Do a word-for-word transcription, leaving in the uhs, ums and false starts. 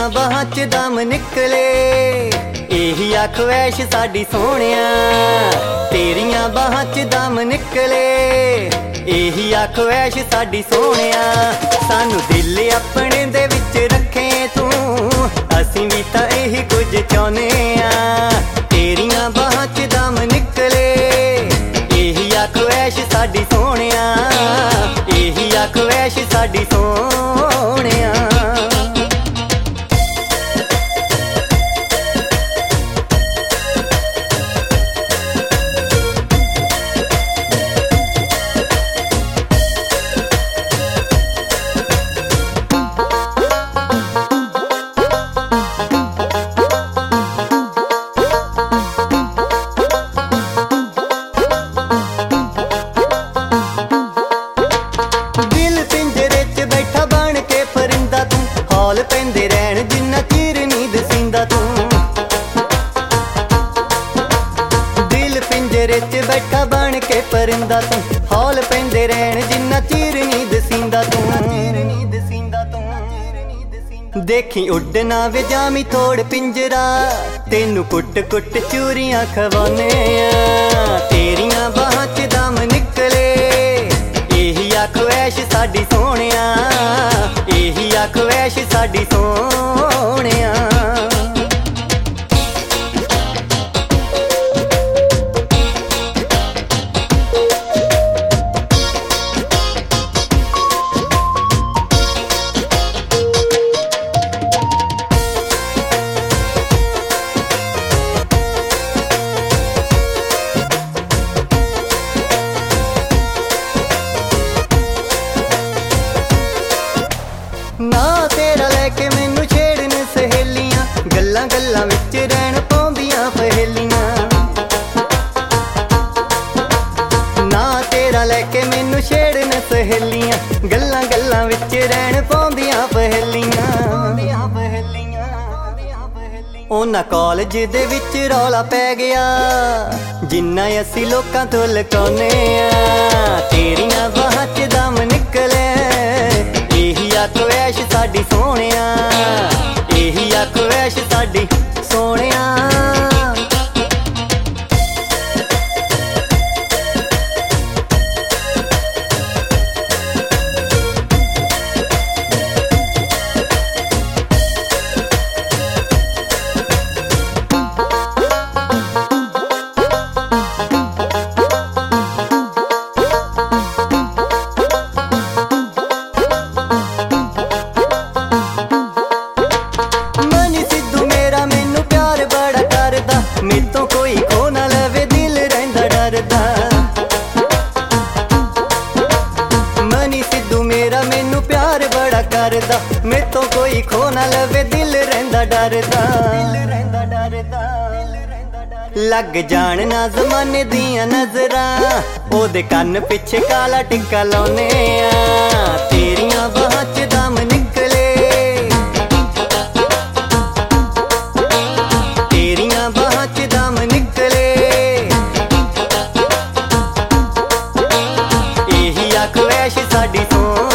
तेरियां बाहां च दम निकले, एही आख वैश साडी सोहणिया। तेरियां बाहां च दम निकले, एही आख वैश साडी सोहणिया। सानू दिल अपने दे विच रखे तू, असीं भी तां एही कुछ चाहुंदे आ। तेरियां बाहां च दम निकले, एही आख वैश साडी सोहणिया। एही आख वैश साडी सोहणिया। हौल पैंदे रहन जिन्ना चिर नींद सींदा तू, दिल पिंजरे च बैठा बन के परिंदा तू। हौल पैंदे रहन जिन्ना चिर नींद सींदा तू। देखी उड्डना वे जामी तोड़ पिंजरा, तेनू कुट कुट चूरियां खवाने आ। तेरियां बाहां च दम निकले, एही आख वैश साडी सोहणिया। एही आख वैश साडी सोहणिया। ना तेरा लैके मैनू छेड़न सहेलियां, गल्लां गल्लां विच रहन पाउंदियां पहेलियां। ना तेरा लैके मैनू छेड़न सहेलियां, गल्लां गल्लां विच रहन पाउंदियां पहेलियां। उन्हां कॉलेज दे विच रौला पै गया, जिन्ना असीं लोकां तों लुकाउने आ। तेरियां बाहां च दम निकले, एही आख वैश साडी सोहणिया। एही आख वैश साडी सोहणिया। मेरे तो कोई खो ना लवे, दिल रहिंदा डरदा। मनी सिद्धू मेरा मैनू प्यार बड़ा करदा, मेरे तो कोई खो ना लवे, दिल रहिंदा डरदा। लग जान ना जमाने दियां नजरां, ओदे कन्न पिछे काला टिक्का लाउने आ। तेरियां बाहां च दम निकले, तेरियां बाहां च दम निकले। एही आख वैश साडी सोहणिया।